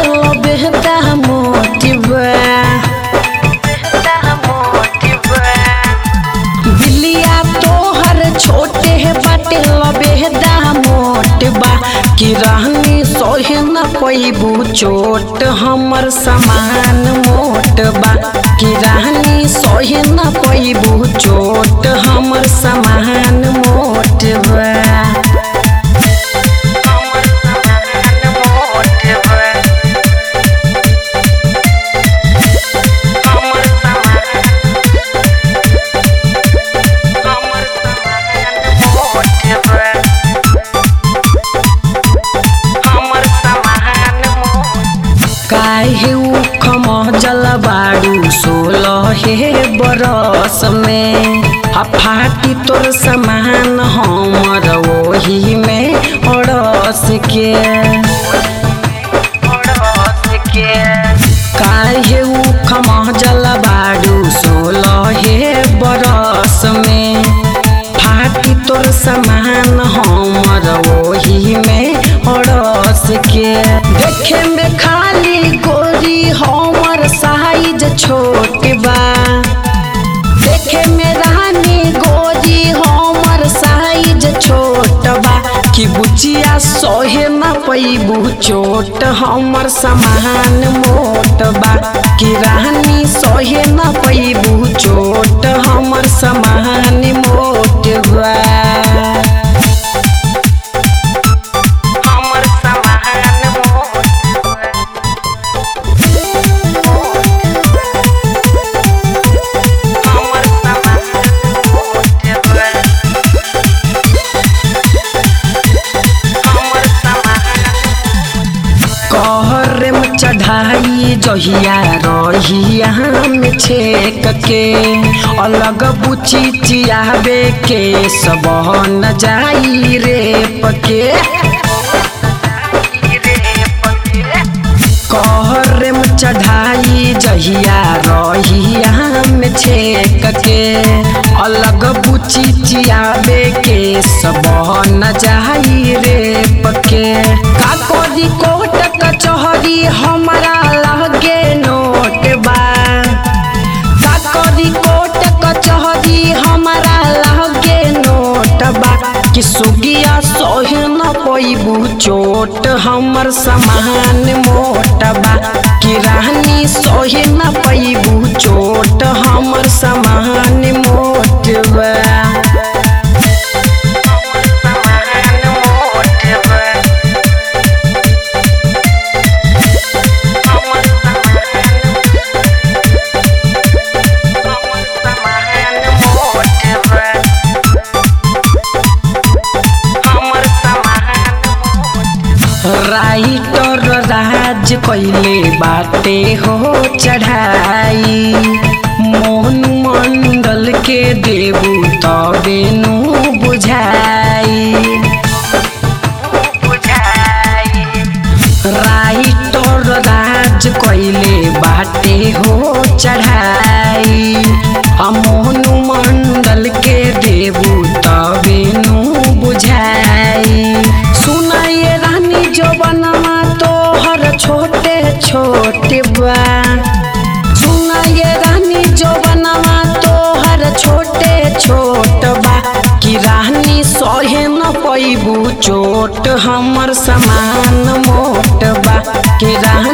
बेहदा मोटिबा बिलिया तोहर छोटे है बाटे बेहदा मोटबा कि रहनी सोहे न पैबू चोट हमर समान मोटबा कि रहनी सोहे न पैबू चोट हमर समान मोटबा। काहे उखम जलबाड़ू 16 बरस में फाटी तोर समान हमर वही में अड़स के काहे उखम जलबाड़ू 16 बरस में फाटी तोर समान हमर वही में अड़स के देखे में खाली गोरी हमर साइज छोट बा देखे में रानी गोरी हमर साइज छोट बा कि बुचिया सोहे न पैबू चोट हमर समान मोट बा कि रानी सोहे न पैबू चोट हमर समान मोट बा। चढ़ाई जहिया रहिया में छेक के अलग बुची चियाबे के सब न जाई रे पके कहरे में चढ़ाई जहिया रहिया में छेक के अलग बुची चियाबे के सब न जाई रे पके का कोरी कोट कचहरी हमारा लगे नोट बा का कोरी कोट कचहरी हमारा लगे नोट बा कि सुगिया सोहे न पैबू चोट हमर समान मोट बा कि रानी सोहे न पैबू चोट हमर समान मोट बा। राइटर राज कैले बाटे हो चढ़ाई मोहन मंडल के देबू तबे नु बुझाई राइटर राज कैले बाटे हो चढ़ाई मोहन मंडल के देबू तबे नु बुझाई। सुनाइए रानी जो बनवा तोहर छोटे छोटे बा सुनाइए रानी जो बनवा तोहर छोटे छोट बा कि रानी सोहे न पैबू चोट हमर समान मोट बा कि रानी